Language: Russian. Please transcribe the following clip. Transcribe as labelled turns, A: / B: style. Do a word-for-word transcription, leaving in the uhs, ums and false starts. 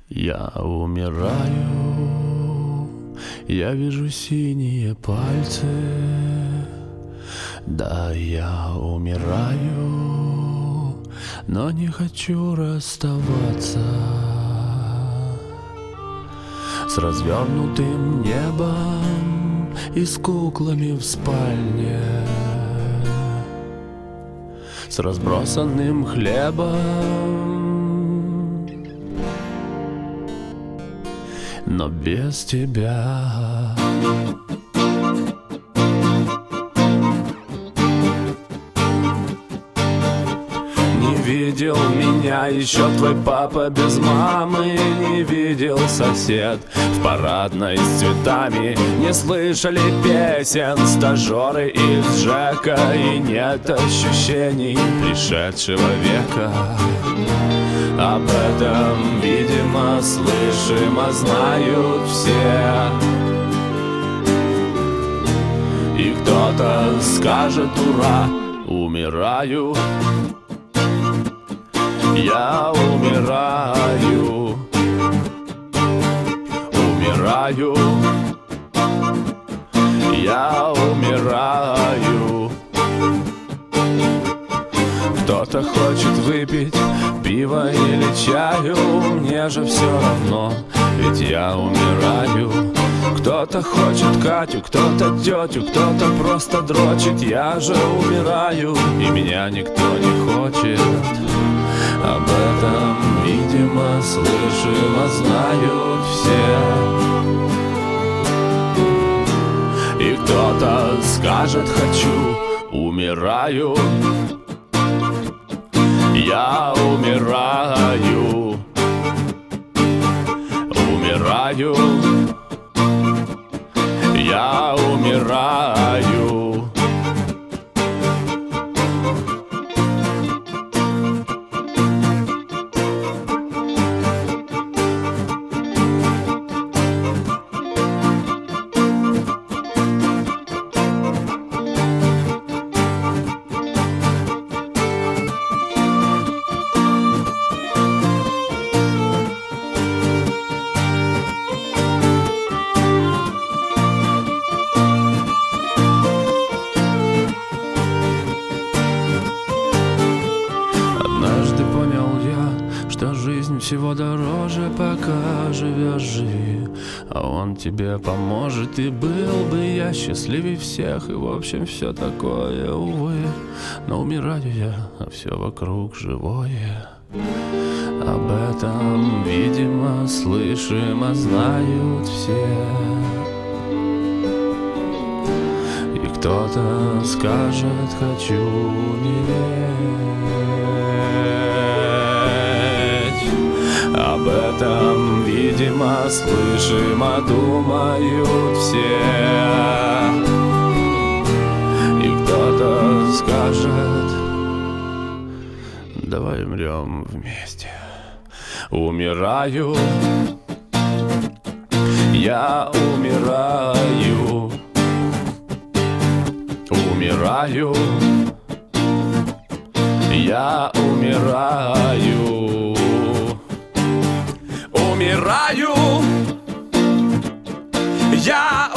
A: Я умираю, я вижу синие пальцы. Да, я умираю, но не хочу расставаться с развернутым небом и с куклами в спальне, с разбросанным хлебом, но без тебя. Не видел меня еще твой папа без мамы, не видел сосед в парадной с цветами, не слышали песен стажеры из ЖЭКа, и нет ощущений пришедшего века. Об этом, видимо, слышимо знают все. И кто-то скажет: ура, умираю. Я умираю, умираю, я умираю. Кто-то хочет выпить пиво или чаю, мне же все равно, ведь я умираю. Кто-то хочет Катю, кто-то тетю, кто-то просто дрочит, я же умираю, и меня никто не хочет. Об этом, видимо, слышимо знают все. И кто-то скажет: хочу, умираю. Я умираю, умираю, я умираю. Однажды понял я, что жизнь всего дороже, пока живешь, живи, а он тебе поможет. И был бы я счастливее всех, и в общем все такое, увы. Но умираю я, а все вокруг живое. Об этом, видимо, слышимо знают все. И кто-то скажет: хочу умереть. Об этом, видимо, слышимо думают все. И кто-то скажет: давай умрем вместе. Умираю, я умираю, умираю, я умираю, умираю, я